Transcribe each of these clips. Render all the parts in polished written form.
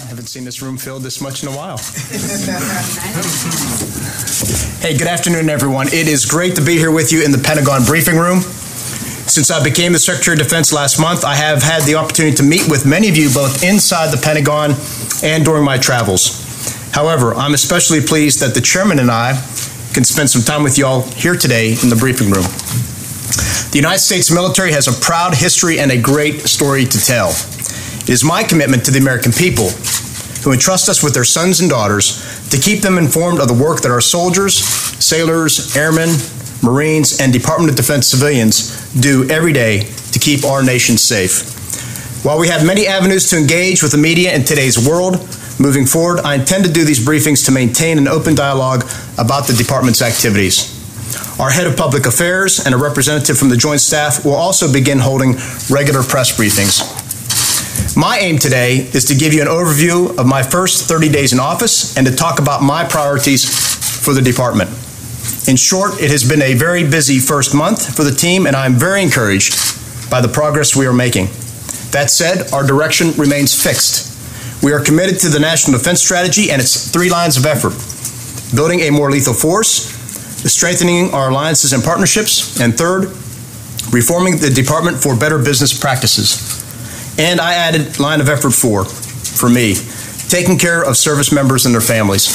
I haven't seen this room filled this much in a while. Hey, good afternoon, everyone. It is great to be here with you in the Pentagon briefing room. Since I became the Secretary of Defense last month, I have had the opportunity to meet with many of you both inside the Pentagon and during my travels. However, I'm especially pleased that the Chairman and I can spend some time with you all here today in the briefing room. The United States military has a proud history and a great story to tell. It is my commitment to the American people who entrust us with their sons and daughters to keep them informed of the work that our soldiers, sailors, airmen, Marines, and Department of Defense civilians do every day to keep our nation safe. While we have many avenues to engage with the media in today's world, moving forward, I intend to do these briefings to maintain an open dialogue about the department's activities. Our head of public affairs and a representative from the Joint Staff will also begin holding regular press briefings. My aim today is to give you an overview of my first 30 days in office and to talk about my priorities for the department. In short, it has been a very busy first month for the team, and I'm very encouraged by the progress we are making. That said, our direction remains fixed. We are committed to the National Defense Strategy and its 3 lines of effort: building a more lethal force, strengthening our alliances and partnerships, and third, reforming the department for better business practices. And I added line of effort 4, for me, taking care of service members and their families.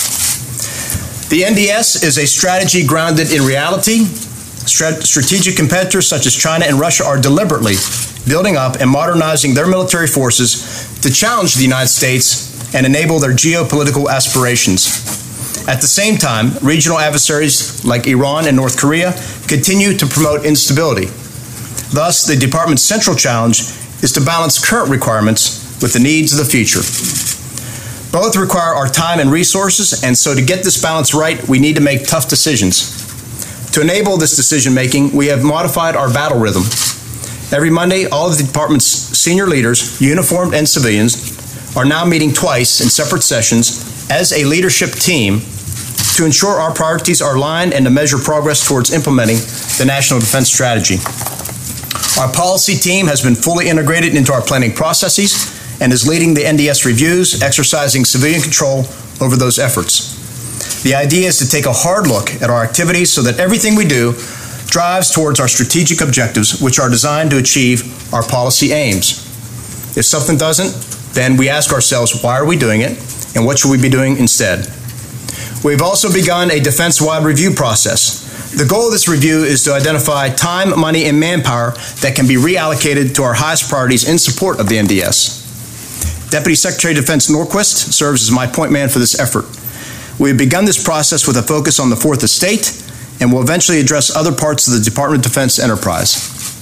The NDS is a strategy grounded in reality. Strategic competitors such as China and Russia are deliberately building up and modernizing their military forces to challenge the United States and enable their geopolitical aspirations. At the same time, regional adversaries like Iran and North Korea continue to promote instability. Thus, the department's central challenge is to balance current requirements with the needs of the future. Both require our time and resources, and so to get this balance right, we need to make tough decisions. To enable this decision-making, we have modified our battle rhythm. Every Monday, all of the department's senior leaders, uniformed and civilians, are now meeting twice in separate sessions as a leadership team to ensure our priorities are aligned and to measure progress towards implementing the National Defense Strategy. Our policy team has been fully integrated into our planning processes and is leading the NDS reviews, exercising civilian control over those efforts. The idea is to take a hard look at our activities so that everything we do drives towards our strategic objectives, which are designed to achieve our policy aims. If something doesn't, then we ask ourselves, why are we doing it, and what should we be doing instead? We've also begun a defense-wide review process. The goal of this review is to identify time, money, and manpower that can be reallocated to our highest priorities in support of the NDS. Deputy Secretary of Defense Norquist serves as my point man for this effort. We have begun this process with a focus on the Fourth Estate and will eventually address other parts of the Department of Defense enterprise.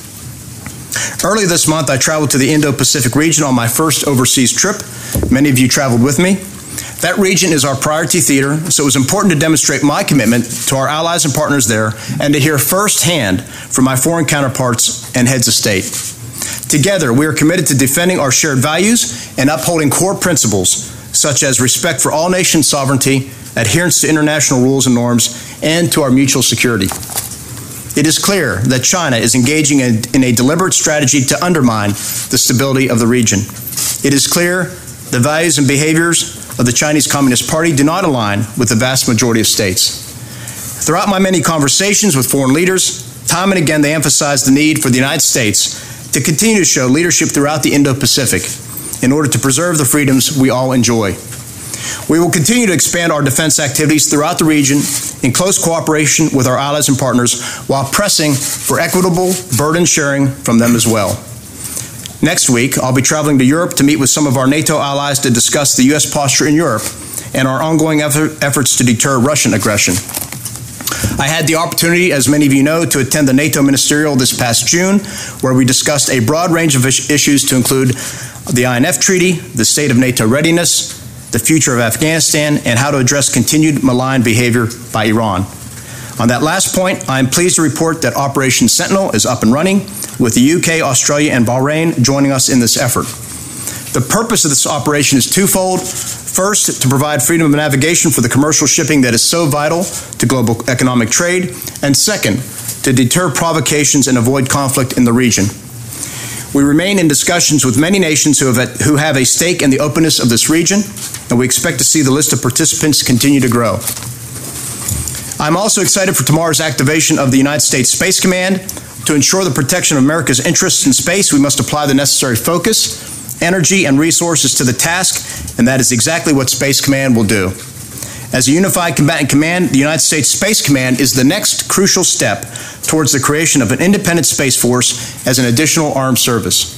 Early this month, I traveled to the Indo-Pacific region on my first overseas trip. Many of you traveled with me. That region is our priority theater, so it was important to demonstrate my commitment to our allies and partners there and to hear firsthand from my foreign counterparts and heads of state. Together, we are committed to defending our shared values and upholding core principles such as respect for all nation sovereignty, adherence to international rules and norms, and to our mutual security. It is clear that China is engaging in a deliberate strategy to undermine the stability of the region. It is clear the values and behaviors of the Chinese Communist Party do not align with the vast majority of states. Throughout my many conversations with foreign leaders, time and again they emphasized the need for the United States to continue to show leadership throughout the Indo-Pacific in order to preserve the freedoms we all enjoy. We will continue to expand our defense activities throughout the region in close cooperation with our allies and partners while pressing for equitable burden sharing from them as well. Next week, I'll be traveling to Europe to meet with some of our NATO allies to discuss the U.S. posture in Europe and our ongoing efforts to deter Russian aggression. I had the opportunity, as many of you know, to attend the NATO Ministerial this past June, where we discussed a broad range of issues to include the INF Treaty, the state of NATO readiness, the future of Afghanistan, and how to address continued malign behavior by Iran. On that last point, I am pleased to report that Operation Sentinel is up and running, with the UK, Australia, and Bahrain joining us in this effort. The purpose of this operation is twofold. First, to provide freedom of navigation for the commercial shipping that is so vital to global economic trade, and second, to deter provocations and avoid conflict in the region. We remain in discussions with many nations who have a stake in the openness of this region, and we expect to see the list of participants continue to grow. I'm also excited for tomorrow's activation of the United States Space Command. To ensure the protection of America's interests in space, we must apply the necessary focus, energy, and resources to the task, and that is exactly what Space Command will do. As a unified combatant command, the United States Space Command is the next crucial step towards the creation of an independent Space Force as an additional armed service.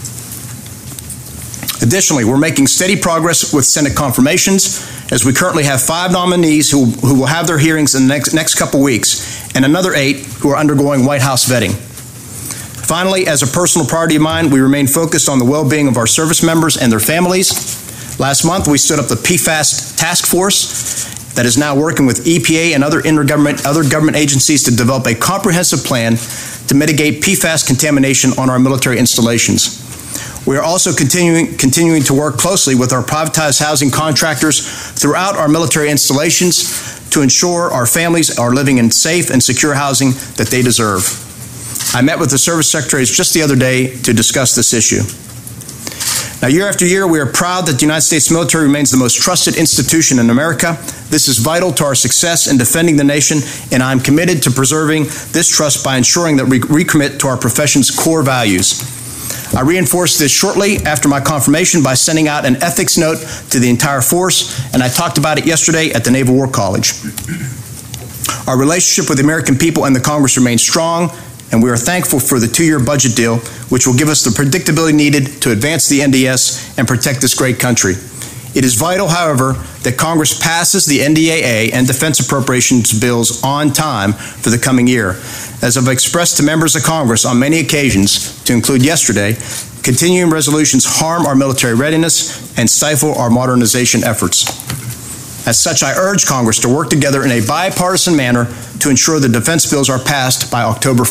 Additionally, we're making steady progress with Senate confirmations, as we currently have 5 nominees who will have their hearings in the next couple weeks, and another 8 who are undergoing White House vetting. Finally, as a personal priority of mine, we remain focused on the well-being of our service members and their families. Last month, we stood up the PFAS task force that is now working with EPA and other government agencies to develop a comprehensive plan to mitigate PFAS contamination on our military installations. We are also continuing to work closely with our privatized housing contractors throughout our military installations to ensure our families are living in safe and secure housing that they deserve. I met with the service secretaries just the other day to discuss this issue. Now, year after year, we are proud that the United States military remains the most trusted institution in America. This is vital to our success in defending the nation, and I'm committed to preserving this trust by ensuring that we recommit to our profession's core values. I reinforced this shortly after my confirmation by sending out an ethics note to the entire force, and I talked about it yesterday at the Naval War College. Our relationship with the American people and the Congress remains strong, and we are thankful for the 2-year budget deal, which will give us the predictability needed to advance the NDS and protect this great country. It is vital, however, that Congress passes the NDAA and defense appropriations bills on time for the coming year. As I've expressed to members of Congress on many occasions, to include yesterday, continuing resolutions harm our military readiness and stifle our modernization efforts. As such, I urge Congress to work together in a bipartisan manner to ensure the defense bills are passed by October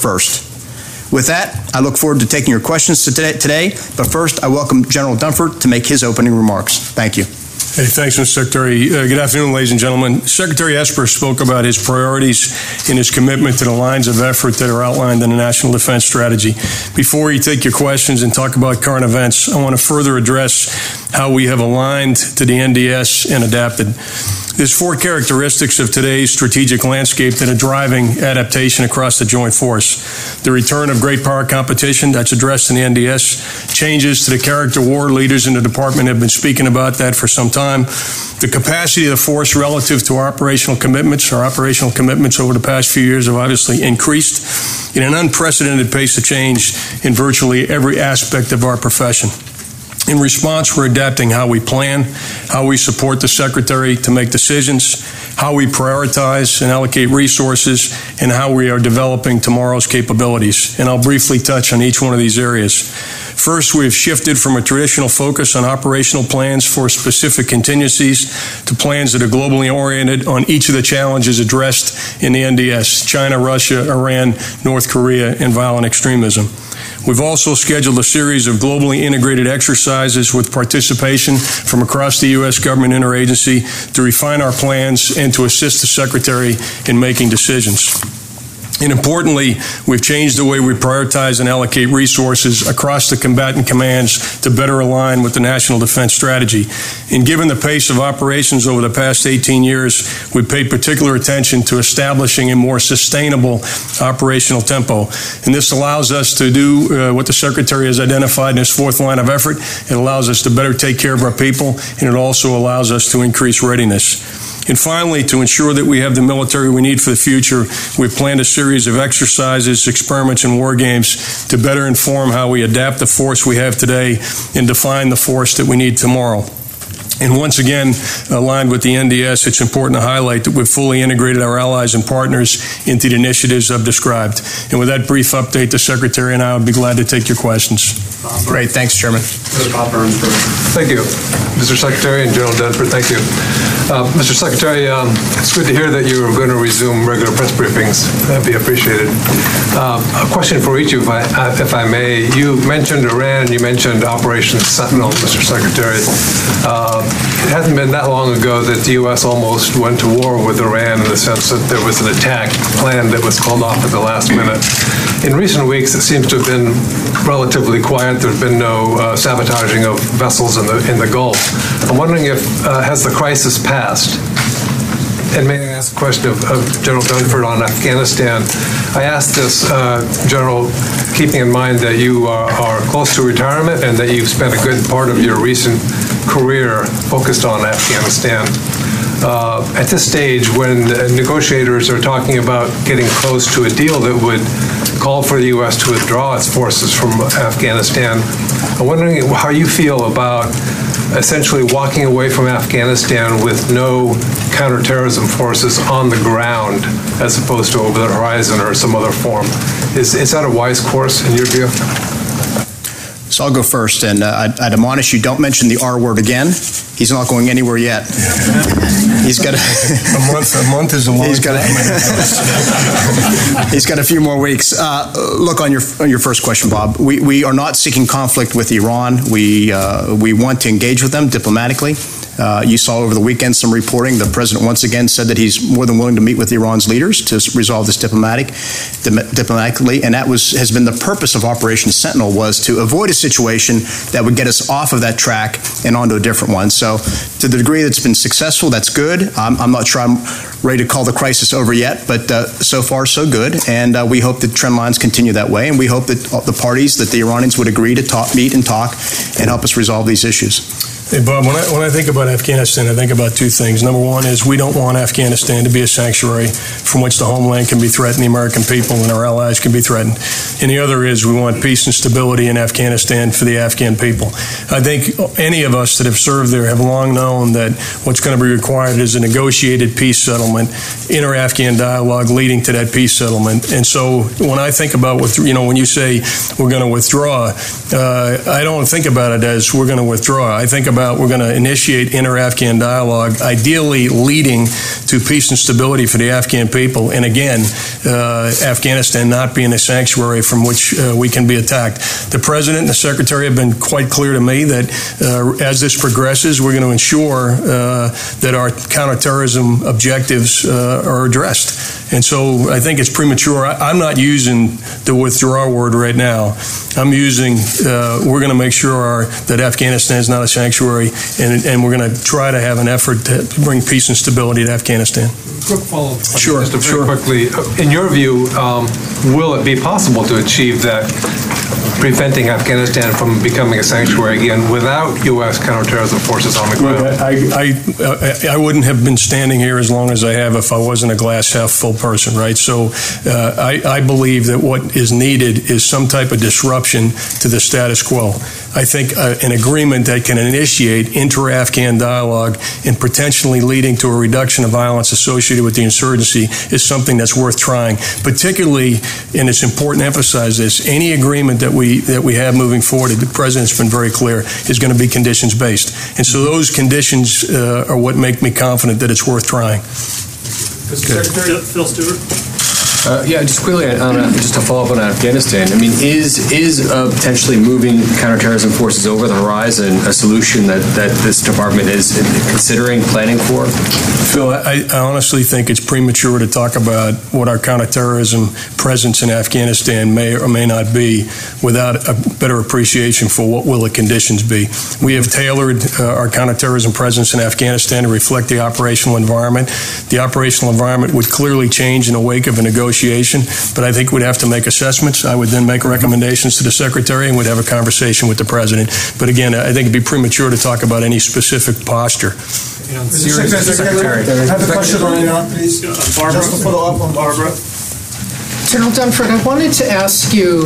1st. With that, I look forward to taking your questions today, but first I welcome General Dunford to make his opening remarks. Thank you. Hey, thanks, Mr. Secretary. Good afternoon, ladies and gentlemen. Secretary Esper spoke about his priorities and his commitment to the lines of effort that are outlined in the National Defense Strategy. Before you take your questions and talk about current events, I want to further address how we have aligned to the NDS and adapted. There's 4 characteristics of today's strategic landscape that are driving adaptation across the joint force. The return of great power competition, that's addressed in the NDS. Changes to the character war, leaders in the department have been speaking about that for some time. The capacity of the force relative to our operational commitments. Our operational commitments over the past few years have obviously increased in an unprecedented pace of change in virtually every aspect of our profession. In response, we're adapting how we plan, how we support the Secretary to make decisions, how we prioritize and allocate resources, and how we are developing tomorrow's capabilities. And I'll briefly touch on each one of these areas. First, we have shifted from a traditional focus on operational plans for specific contingencies to plans that are globally oriented on each of the challenges addressed in the NDS: China, Russia, Iran, North Korea, and violent extremism. We've also scheduled a series of globally integrated exercises with participation from across the U.S. government interagency to refine our plans and to assist the Secretary in making decisions. And importantly, we've changed the way we prioritize and allocate resources across the combatant commands to better align with the National Defense Strategy. And given the pace of operations over the past 18 years, we've paid particular attention to establishing a more sustainable operational tempo. And this allows us to do what the Secretary has identified in his 4th line of effort. It allows us to better take care of our people, and it also allows us to increase readiness. And finally, to ensure that we have the military we need for the future, we've planned a series of exercises, experiments, and war games to better inform how we adapt the force we have today and define the force that we need tomorrow. And once again, aligned with the NDS, it's important to highlight that we've fully integrated our allies and partners into the initiatives I've described. And with that brief update, the Secretary and I would be glad to take your questions. Great. Thanks, Chairman. Thank you, Mr. Secretary and General Dunford. Thank you. Mr. Secretary, it's good to hear that you are going to resume regular press briefings. That'd be appreciated. A question for each of you, if I may. You mentioned Iran, you mentioned Operation Sentinel, Mr. Secretary. It hasn't been that long ago that the U.S. almost went to war with Iran in the sense that there was an attack plan that was called off at the last minute. In recent weeks, it seems to have been relatively quiet. There's been no sabotaging of vessels in the Gulf. I'm wondering if, has the crisis passed? And may I ask a question of General Dunford on Afghanistan? I ask this, General, keeping in mind that you are close to retirement and that you've spent a good part of your recent career focused on Afghanistan. At this stage, when negotiators are talking about getting close to a deal that would call for the U.S. to withdraw its forces from Afghanistan, I'm wondering how you feel about essentially walking away from Afghanistan with no counterterrorism forces on the ground as opposed to over the horizon or some other form. Is that a wise course in your view? So I'll go first, and I'd admonish you, don't mention the R word again. He's not going anywhere yet. He's got a month is a long time. He's got a few more weeks. Look, on your first question, Bob, we are not seeking conflict with Iran. We want to engage with them diplomatically. You saw over the weekend some reporting. The president once again said that he's more than willing to meet with Iran's leaders to resolve this diplomatically, and that has been the purpose of Operation Sentinel, was to avoid a situation that would get us off of that track and onto a different one. So to the degree that's been successful, that's good. I'm not sure I'm ready to call the crisis over yet, but so far so good, and we hope that trend lines continue that way, and we hope that the parties, that the Iranians would agree to meet and talk and help us resolve these issues. Hey, Bob, when I think about Afghanistan, I think about two things. Number one is we don't want Afghanistan to be a sanctuary from which the homeland can be threatened, the American people and our allies can be threatened. And the other is we want peace and stability in Afghanistan for the Afghan people. I think any of us that have served there have long known that what's going to be required is a negotiated peace settlement, inter-Afghan dialogue leading to that peace settlement. And so when I think about, when you say we're going to withdraw, I don't think about it as we're going to withdraw. I think about we're going to initiate inter-Afghan dialogue, ideally leading to peace and stability for the Afghan people. And again, Afghanistan not being a sanctuary from which we can be attacked. The President and the Secretary have been quite clear to me that as this progresses, we're going to ensure that our counterterrorism objectives are addressed. And so I think it's premature. I'm not using the withdraw word right now. I'm using, we're going to make sure that Afghanistan is not a sanctuary, and we're going to try to have an effort to bring peace and stability to Afghanistan. Quick follow-up. Sure. Very quickly, in your view, will it be possible to achieve that, preventing Afghanistan from becoming a sanctuary again without U.S. counterterrorism forces on the ground? I wouldn't have been standing here as long as I have if I wasn't a glass half full person, right? So I believe that what is needed is some type of disruption to the status quo. I think an agreement that can initiate inter-Afghan dialogue and potentially leading to a reduction of violence associated with the insurgency is something that's worth trying. Particularly, and it's important to emphasize this, any agreement that we have moving forward, the President's been very clear, is going to be conditions-based. And so those conditions are what make me confident that it's worth trying. Secretary Phil Stewart. Just quickly, just to follow up on Afghanistan. I mean, is potentially moving counterterrorism forces over the horizon a solution that this department is considering, planning for? Phil, I honestly think it's premature to talk about what our counterterrorism presence in Afghanistan may or may not be without a better appreciation for what will the conditions be. We have tailored our counterterrorism presence in Afghanistan to reflect the operational environment. The operational environment would clearly change in the wake of a negotiation, but I think we'd have to make assessments. I would then make recommendations to the Secretary and would have a conversation with the President. But again, I think it'd be premature to talk about any specific posture. Secretary, I have a question on Iran, please. Barbara. Just to follow up on Barbara. General Dunford, I wanted to ask you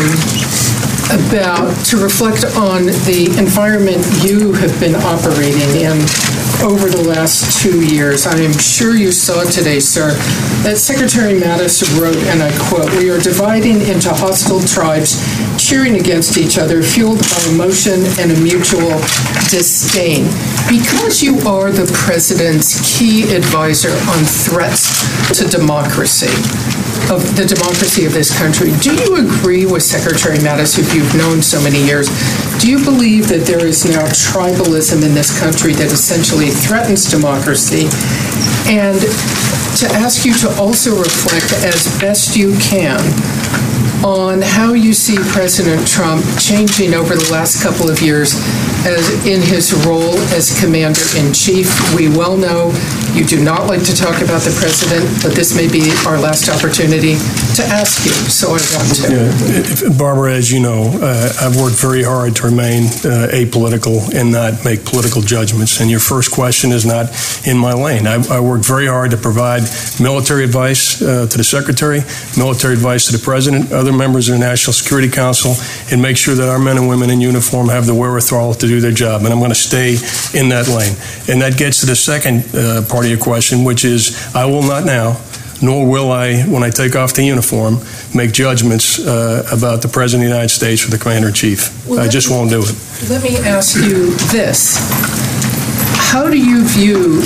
to reflect on the environment you have been operating in over the last 2 years. I am sure you saw today, sir, that Secretary Mattis wrote, and I quote, "We are dividing into hostile tribes, cheering against each other, fueled by emotion and a mutual disdain." Because you are the President's key advisor on threats to democracy, of the democracy of this country, do you agree with Secretary Mattis, who you've known so many years? Do you believe that there is now tribalism in this country that essentially threatens democracy? And to ask you to also reflect as best you can on how you see President Trump changing over the last couple of years as in his role as Commander-in-Chief. We well know you do not like to talk about the president, but this may be our last opportunity to ask you, so I want to. Yeah. Barbara, as you know, I've worked very hard to remain apolitical and not make political judgments, and your first question is not in my lane. I worked very hard to provide military advice to the Secretary, military advice to the President, other members of the National Security Council, and make sure that our men and women in uniform have the wherewithal to do their job, and I'm going to stay in that lane. And that gets to the second part of your question, which is I will not now, nor will I, when I take off the uniform, make judgments about the President of the United States or the Commander-in-Chief. Well, I just won't do it. Let me ask you this. How do you view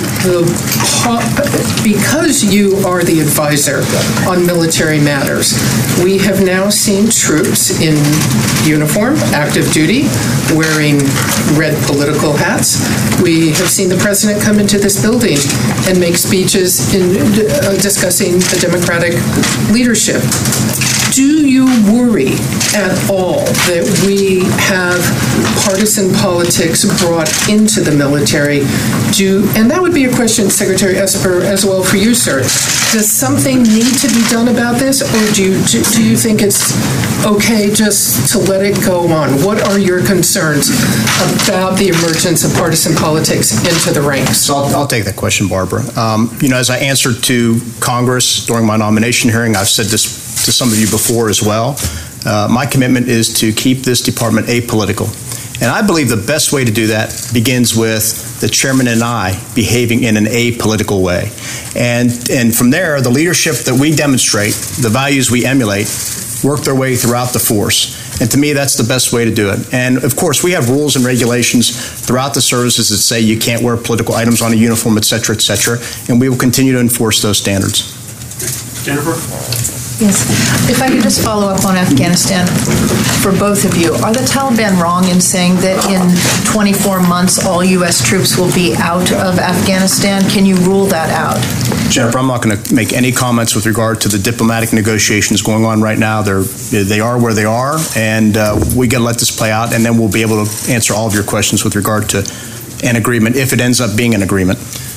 because you are the advisor on military matters, we have now seen troops in uniform, active duty, wearing red political hats. We have seen the president come into this building and make speeches in discussing the Democratic leadership. Do you worry at all that we have partisan politics brought into the military? And that would be a question, Secretary Esper, as well for you, sir. Does something need to be done about this, or do you think it's okay just to let it go on? What are your concerns about the emergence of partisan politics into the ranks? So I'll take that question, Barbara. As I answered to Congress during my nomination hearing, I've said this to some of you before as well. My commitment is to keep this department apolitical. And I believe the best way to do that begins with the chairman and I behaving in an apolitical way. And from there, the leadership that we demonstrate, the values we emulate, work their way throughout the force. And to me, that's the best way to do it. And of course, we have rules and regulations throughout the services that say you can't wear political items on a uniform, et cetera, and we will continue to enforce those standards. Jennifer? Yes. If I could just follow up on Afghanistan for both of you. Are the Taliban wrong in saying that in 24 months all U.S. troops will be out of Afghanistan? Can you rule that out? Jennifer, I'm not going to make any comments with regard to the diplomatic negotiations going on right now. They are where they are, and we got to let this play out, and then we'll be able to answer all of your questions with regard to an agreement, if it ends up being an agreement.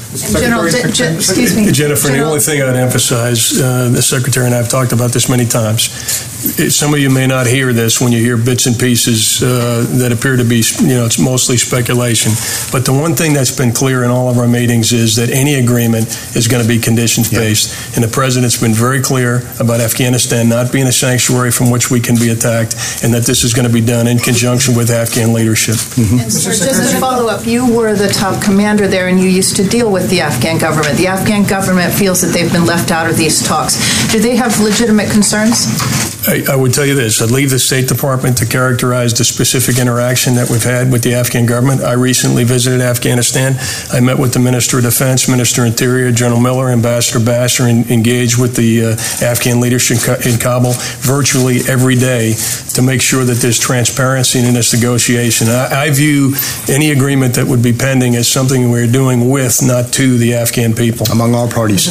Excuse me. Jennifer, the only thing I'd emphasize, the Secretary and I have talked about this many times. Some of you may not hear this when you hear bits and pieces that appear to be, it's mostly speculation. But the one thing that's been clear in all of our meetings is that any agreement is going to be conditions-based. Yeah. And the President's been very clear about Afghanistan not being a sanctuary from which we can be attacked, and that this is going to be done in conjunction with Afghan leadership. Mm-hmm. And sir, just to follow up, you were the top commander there, and you used to deal with the Afghan government. The Afghan government feels that they've been left out of these talks. Do they have legitimate concerns? I would tell you this. I'd leave the State Department to characterize the specific interaction that we've had with the Afghan government. I recently visited Afghanistan. I met with the Minister of Defense, Minister of Interior, General Miller, Ambassador Basher, and engaged with the Afghan leadership in Kabul virtually every day to make sure that there's transparency in this negotiation. I view any agreement that would be pending as something we're doing with, not to, the Afghan people. Among all parties.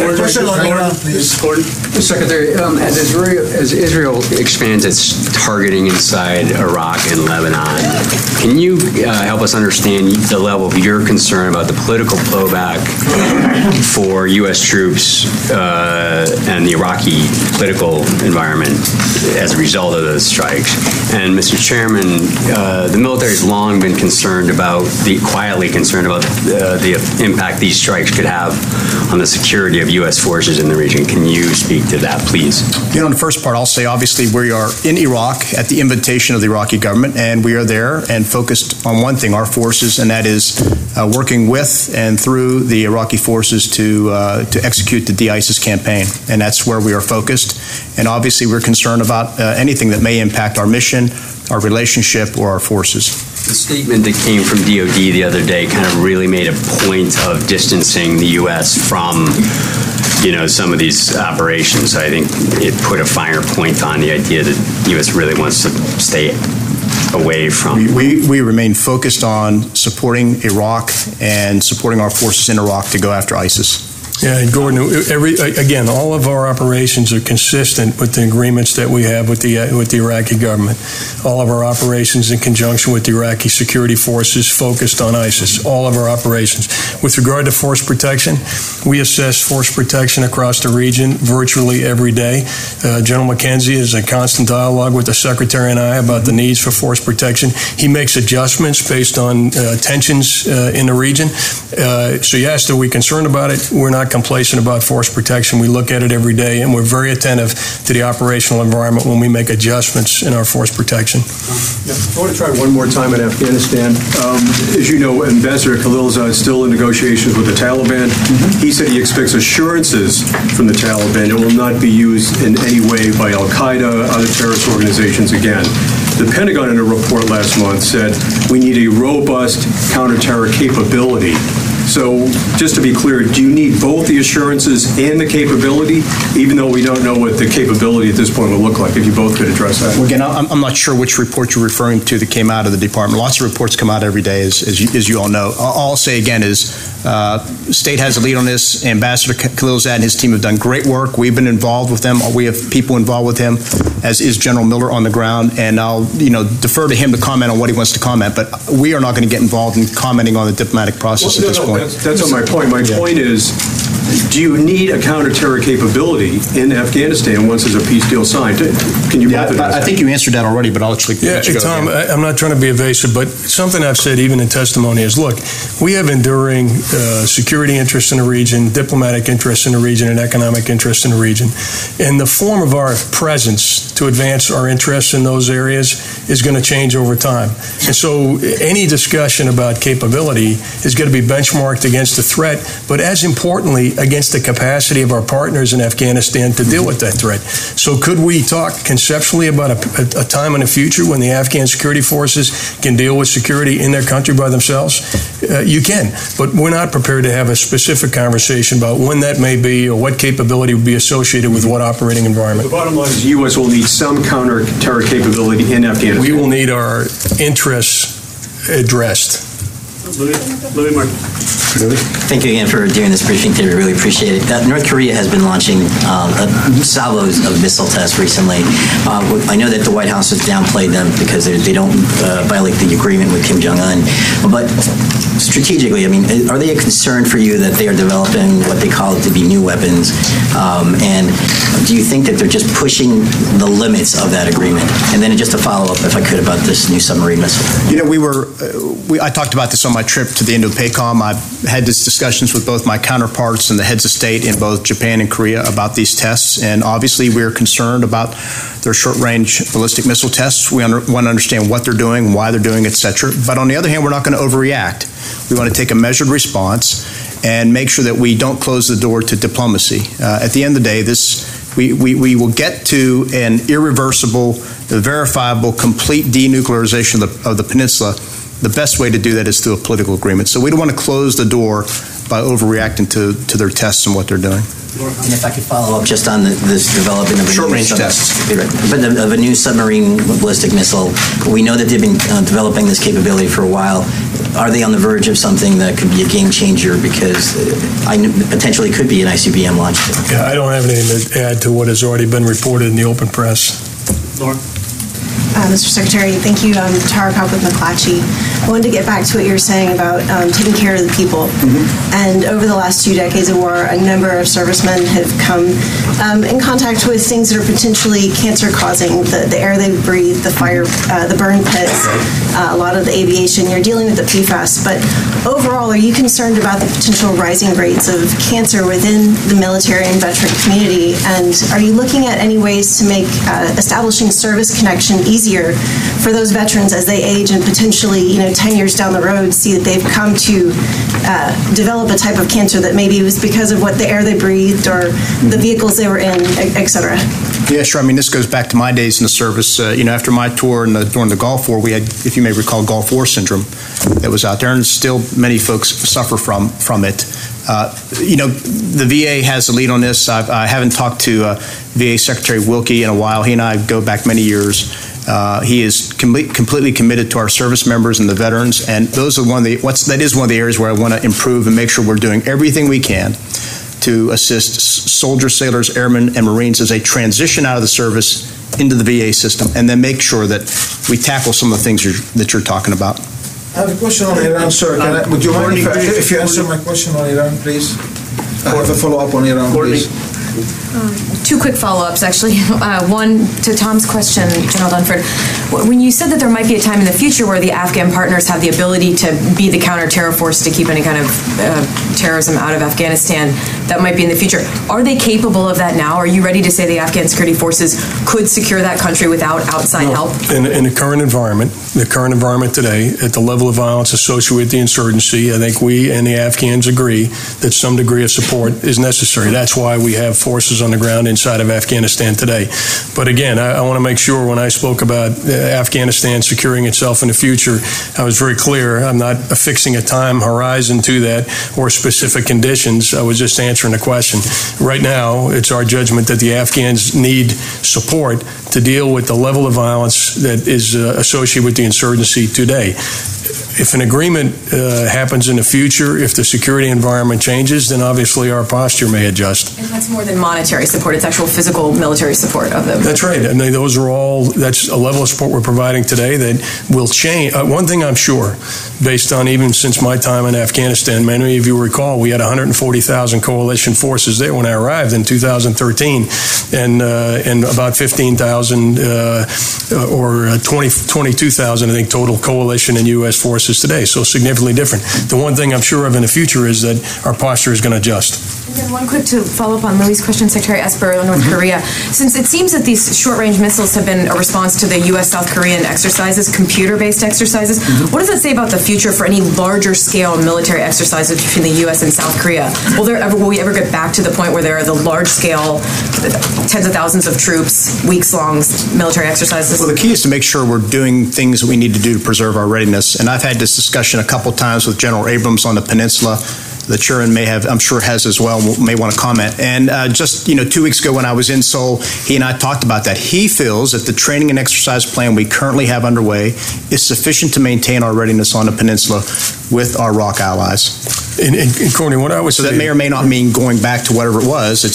Secretary, as Israel expands its targeting inside Iraq and Lebanon, can you help us understand the level of your concern about the political blowback for U.S. troops and the Iraqi political environment as a result of those strikes? And Mr. Chairman, the military has long been quietly concerned about the impact these strikes could have on the security of U.S. forces in the region. Can you speak to that, please? On the first part, I'll say obviously we are in Iraq at the invitation of the Iraqi government, and we are there and focused on one thing, our forces, and that is working with and through the Iraqi forces to execute the de-ISIS campaign. And that's where we are focused. And obviously we're concerned about anything that may impact our mission, our relationship, or our forces. The statement that came from DOD the other day kind of really made a point of distancing the U.S. from some of these operations. I think it put a finer point on the idea that the U.S. really wants to stay away from. We remain focused on supporting Iraq and supporting our forces in Iraq to go after ISIS. Yeah, and Gordon, again, all of our operations are consistent with the agreements that we have with the Iraqi government. All of our operations in conjunction with the Iraqi security forces focused on ISIS, all of our operations. With regard to force protection, we assess force protection across the region virtually every day. General McKenzie is in constant dialogue with the Secretary and I about the needs for force protection. He makes adjustments based on tensions in the region. So you asked, are we concerned about it? We're not complacent about force protection. We look at it every day, and we're very attentive to the operational environment when we make adjustments in our force protection. I want to try one more time in Afghanistan. As you know, Ambassador Khalilzad is still in negotiations with the Taliban. He said he expects assurances from the Taliban it will not be used in any way by Al-Qaeda, other terrorist organizations again. The Pentagon, in a report last month, said we need a robust counterterror capability. So, just to be clear, do you need both the assurances and the capability, even though we don't know what the capability at this point will look like, if you both could address that? Well, again, I'm not sure which report you're referring to that came out of the department. Lots of reports come out every day, as you all know. All I'll say again is State has a lead on this. Ambassador Khalilzad and his team have done great work. We've been involved with them. We have people involved with him, as is General Miller on the ground, and I'll defer to him to comment on what he wants to comment, but we are not going to get involved in commenting on the diplomatic process at this point. That's not my point. My point is, do you need a counterterror capability in Afghanistan once there's a peace deal signed? Can you both address that? I think you answered that already, but I'll actually let you go. Tom, I'm not trying to be evasive, but something I've said even in testimony is, look, we have enduring security interests in the region, diplomatic interests in the region, and economic interests in the region. And the form of our presence to advance our interests in those areas is going to change over time. And so any discussion about capability is going to be benchmarked against the threat, but as importantly, against the capacity of our partners in Afghanistan to deal with that threat. So could we talk conceptually about a time in the future when the Afghan security forces can deal with security in their country by themselves? You can, but we're not prepared to have a specific conversation about when that may be or what capability would be associated with what operating environment. The bottom line is the U.S. will need some counter-terror capability in Afghanistan. We will need our interests addressed. Louis Martin. Thank you again for doing this briefing today. We really appreciate it. North Korea has been launching salvos of missile tests recently. I know that the White House has downplayed them because they don't violate the agreement with Kim Jong-un. But strategically, I mean, are they a concern for you that they are developing what they call it to be new weapons? And do you think that they're just pushing the limits of that agreement? And then just a follow-up, if I could, about this new submarine missile. I talked about this on my trip to the Indo-PACOM. I've had these discussions with both my counterparts and the heads of state in both Japan and Korea about these tests, and obviously we're concerned about their short-range ballistic missile tests. We want to understand what they're doing, why they're doing, etc. But on the other hand, we're not going to overreact. We want to take a measured response and make sure that we don't close the door to diplomacy. At the end of the day, we will get to an irreversible, verifiable, complete denuclearization of the peninsula. The best way to do that is through a political agreement. So we don't want to close the door by overreacting to their tests and what they're doing. And if I could follow up just on this development of a short-range tests, but of a new submarine ballistic missile. We know that they've been developing this capability for a while. Are they on the verge of something that could be a game changer? Because potentially could be an ICBM launch. Yeah, I don't have anything to add to what has already been reported in the open press. Laura? Mr. Secretary, thank you. Tara Cobb with McClatchy. I wanted to get back to what you were saying about taking care of the people. And over the last 2 decades of war, a number of servicemen have come in contact with things that are potentially cancer-causing, the air they breathe, the fire, the burn pits, a lot of the aviation. You're dealing with the PFAS. But overall, are you concerned about the potential rising rates of cancer within the military and veteran community? And are you looking at any ways to make establishing service connection easier for those veterans as they age and potentially, 10 years down the road, see that they've come to develop a type of cancer that maybe was because of what the air they breathed or the vehicles they were in, et cetera? Yeah, sure. I mean, this goes back to my days in the service. After my tour during the Gulf War, we had, if you may recall, Gulf War syndrome that was out there, and still many folks suffer from it. The VA has the lead on this. I haven't talked to VA Secretary Wilkie in a while. He and I go back many years. He is completely committed to our service members and the veterans, and those are that is one of the areas where I want to improve and make sure we're doing everything we can to assist soldiers, sailors, airmen, and Marines as they transition out of the service into the VA system, and then make sure that we tackle some of the things that you're talking about. I have a question on Iran, sir. Would you mind if you answer my question on Iran, please? I have a follow-up on Iran, please. Two quick follow-ups, actually. One, to Tom's question, General Dunford. When you said that there might be a time in the future where the Afghan partners have the ability to be the counter-terror force to keep any kind of terrorism out of Afghanistan, that might be in the future. Are they capable of that now? Are you ready to say the Afghan security forces could secure that country without outside help? In the current environment today, at the level of violence associated with the insurgency, I think we and the Afghans agree that some degree of support is necessary. That's why we have forces on the ground inside of Afghanistan today. But again, I want to make sure when I spoke about Afghanistan securing itself in the future, I was very clear. I'm not affixing a time horizon to that or specific conditions. I was just answering the question. Right now, it's our judgment that the Afghans need support to deal with the level of violence that is associated with the insurgency today. If an agreement happens in the future, if the security environment changes, then obviously our posture may adjust. And that's more than monetary support. It's actual physical military support of them. That's right. I mean, that's a level of support we're providing today that will change. One thing I'm sure, based on even since my time in Afghanistan, many of you recall we had 140,000 coalition forces there when I arrived in 2013, and about 15,000 or 22,000, I think, total coalition and U.S. forces today, so significantly different. The one thing I'm sure of in the future is that our posture is going to adjust. And then one quick to follow up on Louis' question, Secretary Esper, on North Korea. Since it seems that these short-range missiles have been a response to the U.S.-South Korean exercises, computer-based exercises, what does that say about the future for any larger-scale military exercises between the U.S. and South Korea? Will we ever get back to the point where there are the large-scale, tens of thousands of troops, weeks-long military exercises? Well, the key is to make sure we're doing things that we need to do to preserve our readiness. And I've had this discussion a couple times with General Abrams on the peninsula. The chairman may have, I'm sure has as well, may want to comment. And just 2 weeks ago when I was in Seoul, he and I talked about that. He feels that the training and exercise plan we currently have underway is sufficient to maintain our readiness on the peninsula with our ROC allies. And Courtney, what I would say... So that may or may not mean going back to whatever it was.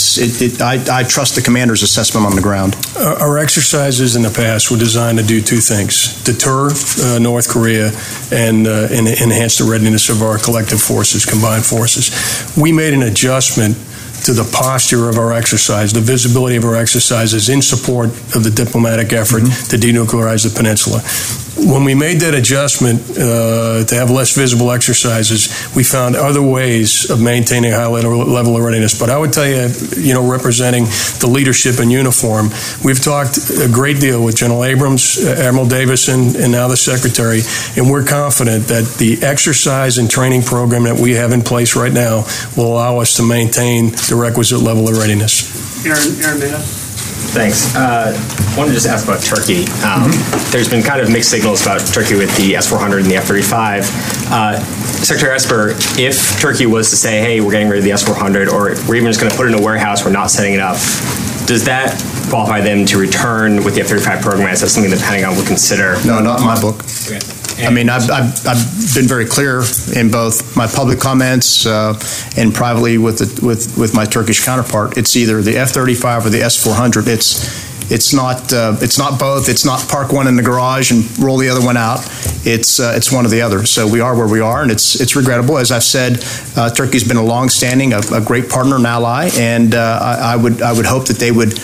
I trust the commander's assessment on the ground. Our exercises in the past were designed to do two things: deter North Korea and enhance the readiness of our collective forces, combined forces. We made an adjustment to the posture of our exercise, the visibility of our exercises in support of the diplomatic effort to denuclearize the peninsula. When we made that adjustment to have less visible exercises, we found other ways of maintaining a high level of readiness. But I would tell you, representing the leadership in uniform, we've talked a great deal with General Abrams, Admiral Davison, and now the Secretary, and we're confident that the exercise and training program that we have in place right now will allow us to maintain the requisite level of readiness. Aaron Mena. Thanks. I wanted to just ask about Turkey. There's been kind of mixed signals about Turkey with the S-400 and the F-35. Secretary Esper, if Turkey was to say, hey, we're getting rid of the S-400, or we're even just going to put it in a warehouse, we're not setting it up, does that qualify them to return with the F-35 program? Is that something the Pentagon would consider? No, not in my book. Okay. I mean, I've been very clear in both my public comments and privately with my Turkish counterpart. It's either the F-35 or the S-400. It's not both. It's not park one in the garage and roll the other one out. It's one or the other. So we are where we are, and it's regrettable. As I've said, Turkey's been a long-standing, a great partner and ally, and I would hope that they would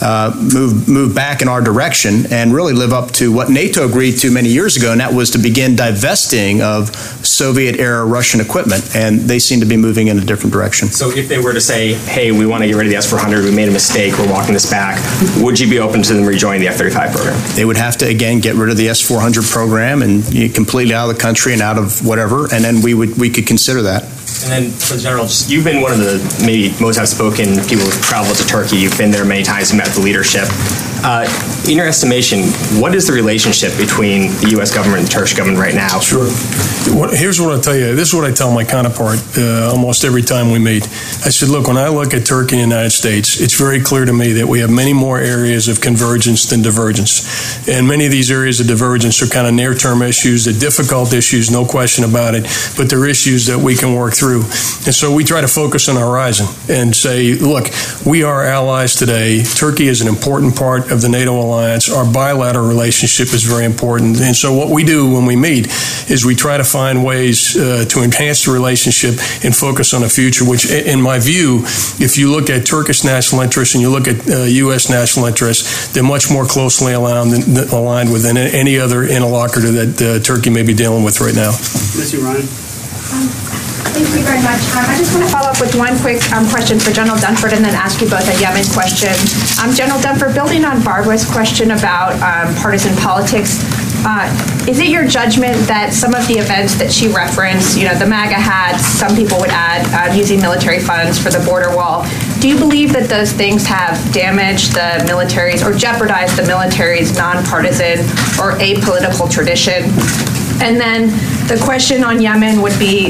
move back in our direction and really live up to what NATO agreed to many years ago, and that was to begin divesting of Soviet-era Russian equipment, and they seem to be moving in a different direction. So if they were to say, hey, we want to get rid of the S-400, we made a mistake, we're walking this back, would you be open to them rejoining the F-35 program? They would have to, again, get rid of the S-400 program and completely out of the country and out of whatever, and then we could consider that. And then, for the General, you've been one of the maybe most outspoken people who've traveled to Turkey. You've been there many times and met with the leadership. In your estimation, what is the relationship between the U.S. government and the Turkish government right now? Sure. Here's what I'll tell you. This is what I tell my counterpart almost every time we meet. I said, look, when I look at Turkey and the United States, it's very clear to me that we have many more areas of convergence than divergence. And many of these areas of divergence are kind of near-term issues, they're difficult issues, no question about it, but they're issues that we can work through. And so we try to focus on the horizon and say, look, we are allies today. Turkey is an important part of the NATO alliance. Our bilateral relationship is very important. And so what we do when we meet is we try to find ways to enhance the relationship and focus on the future, which, in my view, if you look at Turkish national interests and you look at U.S. national interests, they're much more closely aligned with any other interlocutor that Turkey may be dealing with right now. Mr. Ryan. Thank you very much. I just want to follow up with one quick question for General Dunford and then ask you both a Yemen question. General Dunford, building on Barbara's question about partisan politics, is it your judgment that some of the events that she referenced, the MAGA hats, some people would add using military funds for the border wall, do you believe that those things have damaged the military's or jeopardized the military's nonpartisan or apolitical tradition? And then the question on Yemen would be,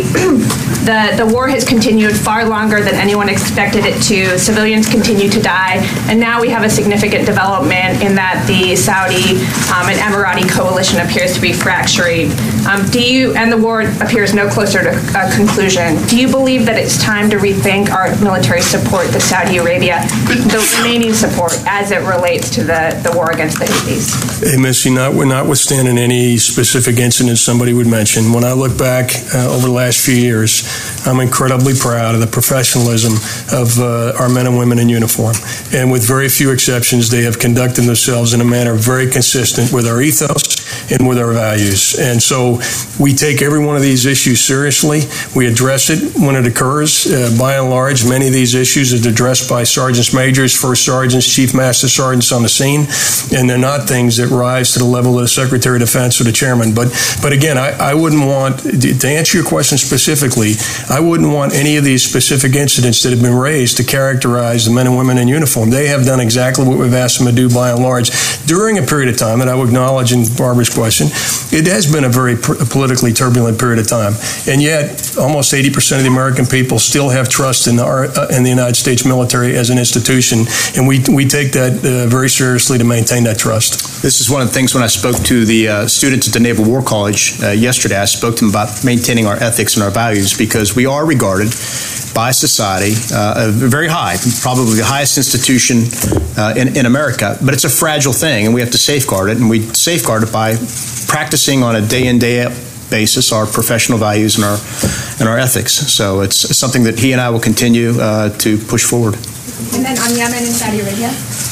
the war has continued far longer than anyone expected it to. Civilians continue to die. And now we have a significant development in that the Saudi and Emirati coalition appears to be fracturing. And the war appears no closer to a conclusion. Do you believe that it's time to rethink our military support to Saudi Arabia, the remaining support as it relates to the war against the Houthis? Hey, Missy, notwithstanding any specific incidents somebody would mention, when I look back over the last few years, I'm incredibly proud of the professionalism of our men and women in uniform. And with very few exceptions, they have conducted themselves in a manner very consistent with our ethos and with our values. And so we take every one of these issues seriously. We address it when it occurs. By and large, many of these issues are addressed by sergeants majors, first sergeants, chief master sergeants on the scene, and they're not things that rise to the level of the Secretary of Defense or the chairman. But again, I wouldn't want, to answer your question specifically, I wouldn't want any of these specific incidents that have been raised to characterize the men and women in uniform. They have done exactly what we've asked them to do by and large during a period of time, and I would acknowledge in Barbara's question, it has been a very politically turbulent period of time. And yet, almost 80% of the American people still have trust in the United States military as an institution, and we take that very seriously to maintain that trust. This is one of the things when I spoke to the students at the Naval War College yesterday, I spoke to them about maintaining our ethics and our values, because we are regarded by society very high, probably the highest institution in America, but it's a fragile thing, and we have to safeguard it, and we safeguard it by practicing on a day-in, day-out basis our professional values and our ethics. So it's something that he and I will continue to push forward. And then on Yemen and Saudi Arabia?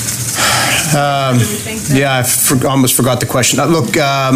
Yeah, I almost forgot the question. Look,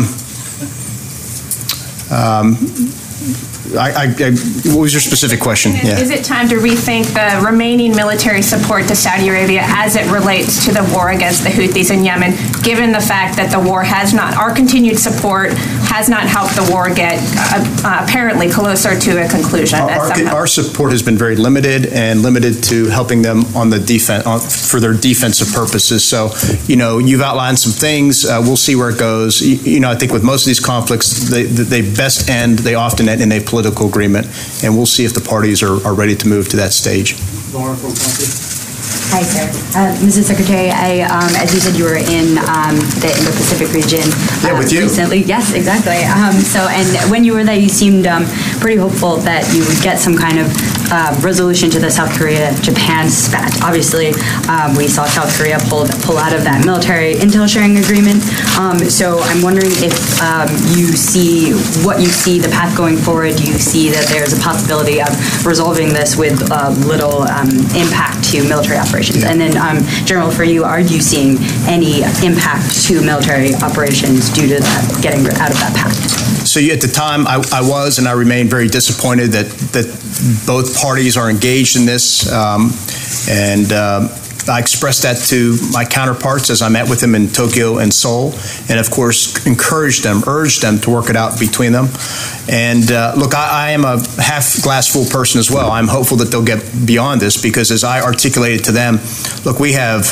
what was your specific question? Yeah. Is it time to rethink the remaining military support to Saudi Arabia as it relates to the war against the Houthis in Yemen, given the fact that the war our continued support has not helped the war get apparently closer to a conclusion? Our support has been very limited and limited to helping them on the for their defensive purposes. So, you've outlined some things. We'll see where it goes. I think with most of these conflicts, they often end in a political agreement, and we'll see if the parties are ready to move to that stage. Hi, sir. Mrs. Secretary, as you said, you were in the Indo-Pacific region with you recently. Yes, exactly. And when you were there, you seemed pretty hopeful that you would get some kind of resolution to the South Korea-Japan spat. Obviously, we saw South Korea pull out of that military intel sharing agreement. So I'm wondering if you see the path going forward. Do you see that there's a possibility of resolving this with little impact to military operations? And then, General, for you, are you seeing any impact to military operations due to that, getting out of that path? So at the time, I was, and I remain very disappointed that both parties are engaged in this, and I expressed that to my counterparts as I met with them in Tokyo and Seoul, and of course urged them to work it out between them. And look, I am a half glass full person as well. I'm hopeful that they'll get beyond this, because as I articulated to them, look, we have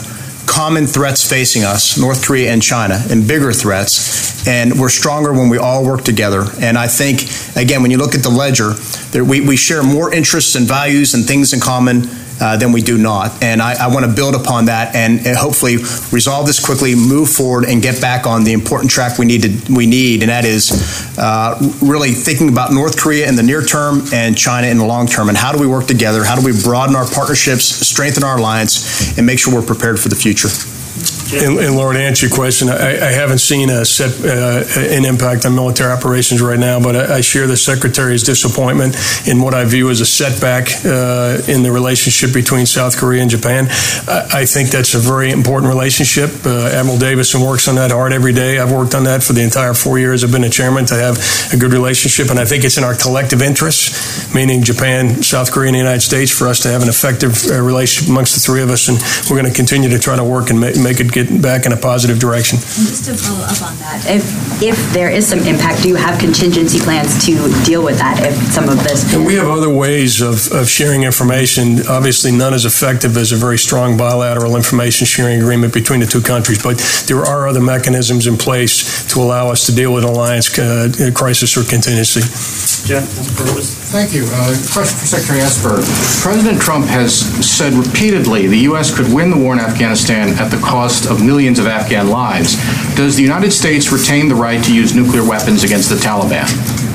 common threats facing us, North Korea and China, and bigger threats, and we're stronger when we all work together. And I think, again, when you look at the ledger, we share more interests and values and things in common than we do not. And I want to build upon that and hopefully resolve this quickly, move forward, and get back on the important track we need, and that is really thinking about North Korea in the near term and China in the long term. And how do we work together? How do we broaden our partnerships, strengthen our alliance, and make sure we're prepared for the future? And Laura, to answer your question, I haven't seen an impact on military operations right now, but I share the Secretary's disappointment in what I view as a setback in the relationship between South Korea and Japan. I think that's a very important relationship. Admiral Davison works on that hard every day. I've worked on that for the entire 4 years I've been a chairman, to have a good relationship, and I think it's in our collective interests, meaning Japan, South Korea, and the United States, for us to have an effective relationship amongst the three of us, and we're going to continue to try to work and make it get back in a positive direction. And just to follow up on that, if there is some impact, do you have contingency plans to deal with that if some of this? And we have other ways of sharing information. Obviously, none as effective as a very strong bilateral information sharing agreement between the two countries, but there are other mechanisms in place to allow us to deal with an alliance crisis or contingency. Jeff, thank you. Question for Secretary Esper. President Trump has said repeatedly the U.S. could win the war in Afghanistan at the cost of millions of Afghan lives. Does the United States retain the right to use nuclear weapons against the Taliban?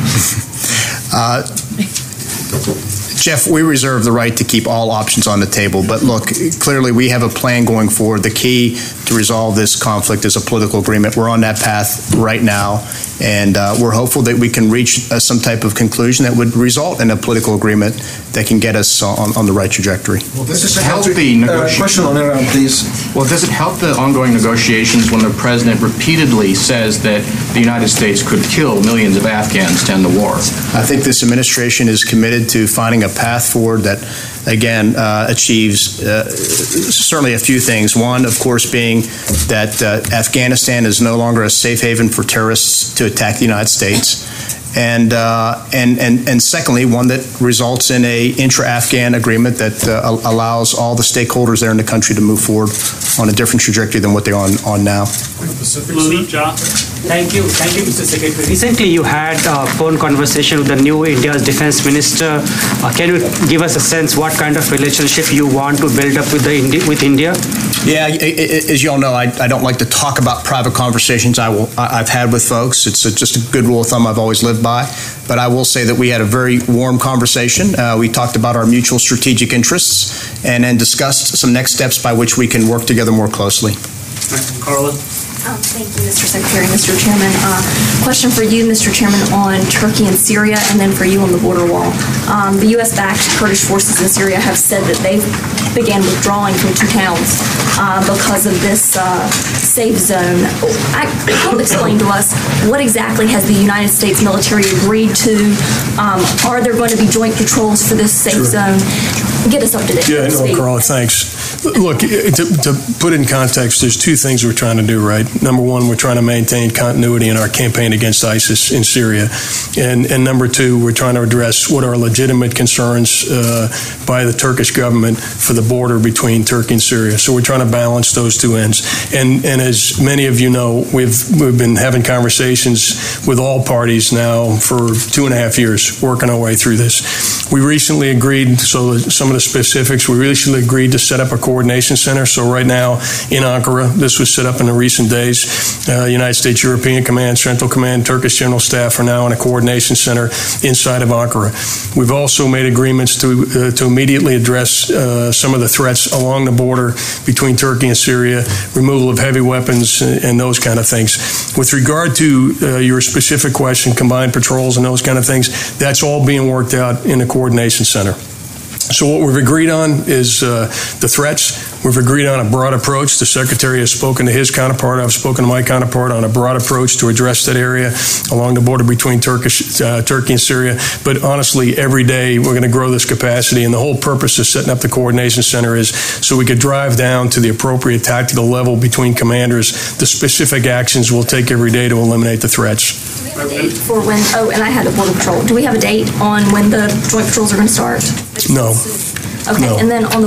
Jeff, we reserve the right to keep all options on the table. But look, clearly we have a plan going forward. The key to resolve this conflict is a political agreement. We're on that path right now, and we're hopeful that we can reach some type of conclusion that would result in a political agreement that can get us on the right trajectory. Well, does it help the negotiations? Question on Iran, please. Well, does it help the ongoing negotiations when the president repeatedly says that the United States could kill millions of Afghans to end the war? I think this administration is committed to finding a path forward that, again, achieves certainly a few things. One, of course, being that Afghanistan is no longer a safe haven for terrorists to attack the United States. And secondly, one that results in a intra-Afghan agreement that allows all the stakeholders there in the country to move forward on a different trajectory than what they're on now. Thank you, Mr. Secretary. Recently, you had a phone conversation with the new India's defense minister. Can you give us a sense what kind of relationship you want to build up with India? Yeah, as you all know, I don't like to talk about private conversations I've had with folks. It's just a good rule of thumb I've always lived by. But I will say that we had a very warm conversation. We talked about our mutual strategic interests and then discussed some next steps by which we can work together more closely. Carla? Thank you, Mr. Secretary, Mr. Chairman. Question for you, Mr. Chairman, on Turkey and Syria, and then for you on the border wall. The U.S.-backed Kurdish forces in Syria have said that they began withdrawing from two towns because of this safe zone. Help explain to us what exactly has the United States military agreed to? Are there going to be joint patrols for this safe zone? Get us up to date. Yeah, no, Carla, thanks. Look, to put in context, there's two things we're trying to do, right? Number one, we're trying to maintain continuity in our campaign against ISIS in Syria. And number two, we're trying to address what are legitimate concerns by the Turkish government for the border between Turkey and Syria. So we're trying to balance those two ends. And as many of you know, we've been having conversations with all parties now for 2.5 years, working our way through this. We recently agreed, so some of the specifics, we recently agreed to set up a coordination center. So right now in Ankara, this was set up in the recent days. United States European Command, Central Command, Turkish General Staff are now in a coordination center inside of Ankara. We've also made agreements to immediately address some of the threats along the border between Turkey and Syria, removal of heavy weapons and those kind of things. With regard to your specific question, combined patrols and those kind of things, that's all being worked out in the coordination center. So what we've agreed on is the threats. We've agreed on a broad approach. The Secretary has spoken to his counterpart. I've spoken to my counterpart on a broad approach to address that area along the border between Turkey and Syria. But honestly, every day we're going to grow this capacity, and the whole purpose of setting up the coordination center is so we could drive down to the appropriate tactical level between commanders the specific actions we'll take every day to eliminate the threats. For when, and I had a border patrol. Do we have a date on when the joint patrols are going to start? No. Okay, No. and then on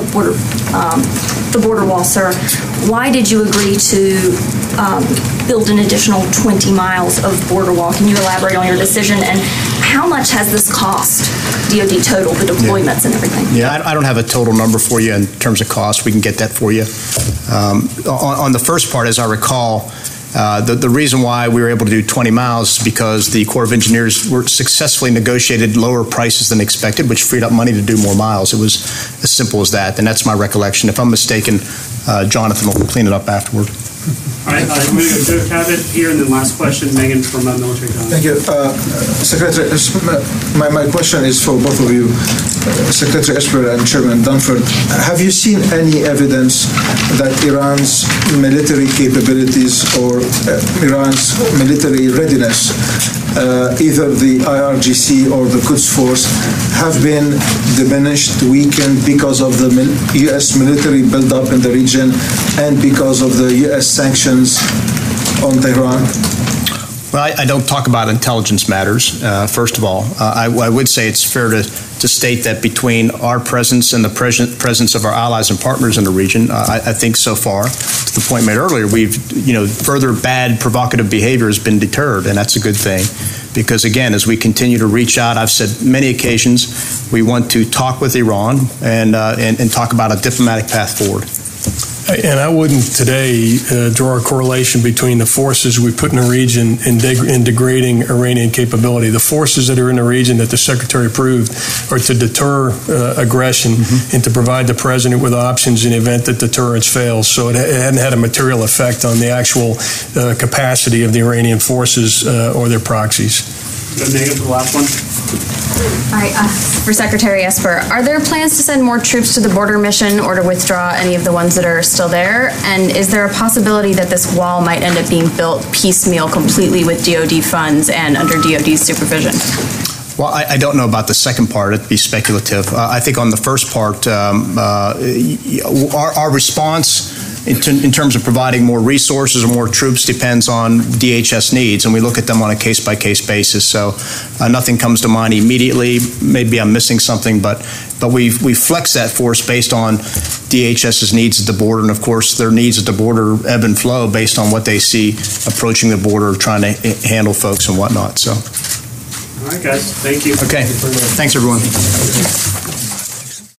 the border wall, sir, why did you agree to build an additional 20 miles of border wall? Can you elaborate on your decision, and how much has this cost DoD total, the deployments and everything? Yeah, I don't have a total number for you in terms of cost. We can get that for you. On the first part, as I recall, the reason why we were able to do 20 miles is because the Corps of Engineers were successfully negotiated lower prices than expected, which freed up money to do more miles. It was as simple as that, and that's my recollection. If I'm mistaken, Jonathan will clean it up afterward. All right, I'm going to go Joe Cabot here, and then last question, Megan from Military Times. Thank you. Secretary, my question is for both of you, Secretary Esper and Chairman Dunford. Have you seen any evidence that Iran's military capabilities or Iran's military readiness, either the IRGC or the Quds Force, have been diminished, weakened because of the U.S. military buildup in the region and because of the U.S. sanctions on Tehran? Well, I don't talk about intelligence matters, first of all. I would say it's fair to state that between our presence and the presence of our allies and partners in the region, I think so far, to the point made earlier, further bad provocative behavior has been deterred, and that's a good thing. Because again, as we continue to reach out, I've said many occasions, we want to talk with Iran and talk about a diplomatic path forward. And I wouldn't today draw a correlation between the forces we put in the region and degrading Iranian capability. The forces that are in the region that the Secretary approved are to deter aggression and to provide the President with options in the event that deterrence fails. So it hadn't had a material effect on the actual capacity of the Iranian forces or their proxies. Go Megan for the last one. All right, for Secretary Esper, are there plans to send more troops to the border mission or to withdraw any of the ones that are still there? And is there a possibility that this wall might end up being built piecemeal completely with DoD funds and under DoD's supervision? Well, I don't know about the second part. It'd be speculative. I think on the first part, our response in terms of providing more resources or more troops depends on DHS needs, and we look at them on a case-by-case basis. So nothing comes to mind immediately. Maybe I'm missing something, but we flex that force based on DHS's needs at the border, and of course their needs at the border ebb and flow based on what they see approaching the border, trying to handle folks and whatnot. So. All right, guys. Thank you. Okay. Thanks, everyone.